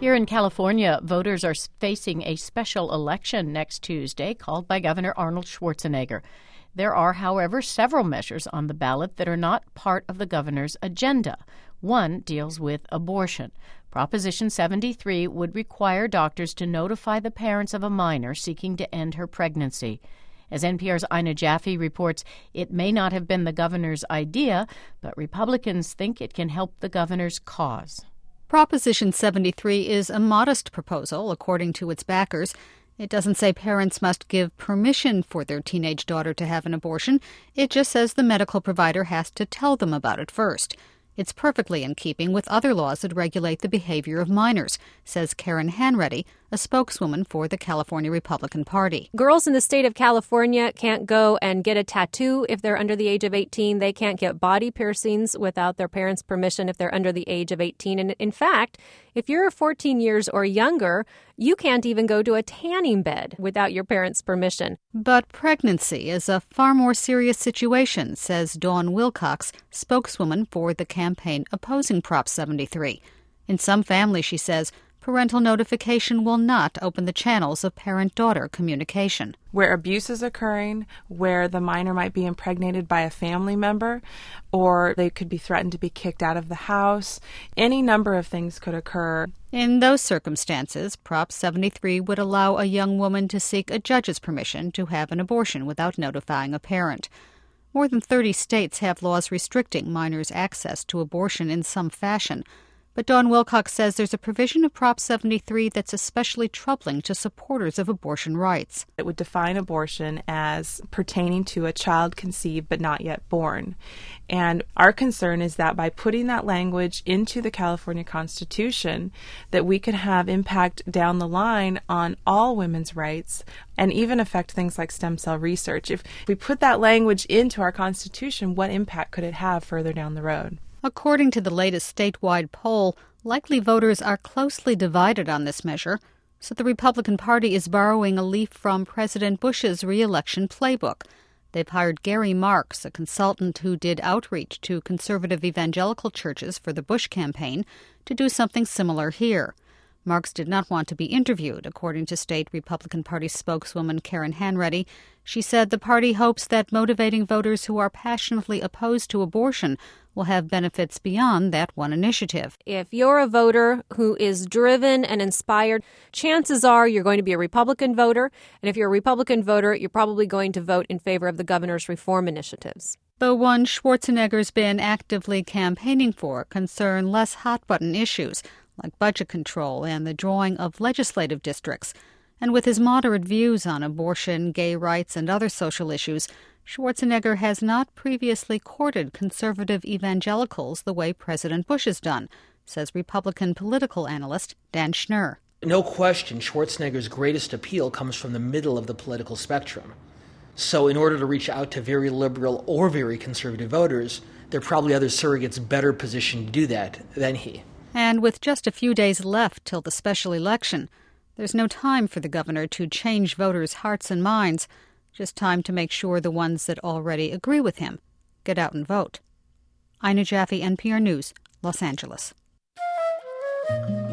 Here in California, voters are facing a special election next Tuesday called by Governor Arnold Schwarzenegger. There are, however, several measures on the ballot that are not part of the governor's agenda. One deals with abortion. Proposition 73 would require doctors to notify the parents of a minor seeking to end her pregnancy. As NPR's Ina Jaffe reports, it may not have been the governor's idea, but Republicans think it can help the governor's cause. Proposition 73 is a modest proposal, according to its backers. It doesn't say parents must give permission for their teenage daughter to have an abortion. It just says the medical provider has to tell them about it first. It's perfectly in keeping with other laws that regulate the behavior of minors, says Karen Hanreddy, a spokeswoman for the California Republican Party. Girls in the state of California can't go and get a tattoo if they're under the age of 18. They can't get body piercings without their parents' permission if they're under the age of 18. And in fact, if you're 14 years or younger, you can't even go to a tanning bed without your parents' permission. But pregnancy is a far more serious situation, says Dawn Wilcox, spokeswoman for the campaign opposing Prop 73. In some families, she says, parental notification will not open the channels of parent-daughter communication. Where abuse is occurring, where the minor might be impregnated by a family member, or they could be threatened to be kicked out of the house. Any number of things could occur. In those circumstances, Prop 73 would allow a young woman to seek a judge's permission to have an abortion without notifying a parent. More than 30 states have laws restricting minors' access to abortion in some fashion. But Dawn Wilcox says there's a provision of Prop 73 that's especially troubling to supporters of abortion rights. It would define abortion as pertaining to a child conceived but not yet born. And our concern is that by putting that language into the California Constitution, that we could have impact down the line on all women's rights and even affect things like stem cell research. If we put that language into our Constitution, what impact could it have further down the road? According to the latest statewide poll, likely voters are closely divided on this measure, so the Republican Party is borrowing a leaf from President Bush's re-election playbook. They've hired Gary Marks, a consultant who did outreach to conservative evangelical churches for the Bush campaign, to do something similar here. Marks did not want to be interviewed, according to state Republican Party spokeswoman Karen Hanreddy. She said the party hopes that motivating voters who are passionately opposed to abortion will have benefits beyond that one initiative. If you're a voter who is driven and inspired, chances are you're going to be a Republican voter. And if you're a Republican voter, you're probably going to vote in favor of the governor's reform initiatives. The one Schwarzenegger's been actively campaigning for concern less hot-button issues, like budget control and the drawing of legislative districts. And with his moderate views on abortion, gay rights, and other social issues, Schwarzenegger has not previously courted conservative evangelicals the way President Bush has done, says Republican political analyst Dan Schnur. No question, Schwarzenegger's greatest appeal comes from the middle of the political spectrum. So in order to reach out to very liberal or very conservative voters, there are probably other surrogates better positioned to do that than he. And with just a few days left till the special election, there's no time for the governor to change voters' hearts and minds, just time to make sure the ones that already agree with him get out and vote. Ina Jaffe, NPR News, Los Angeles.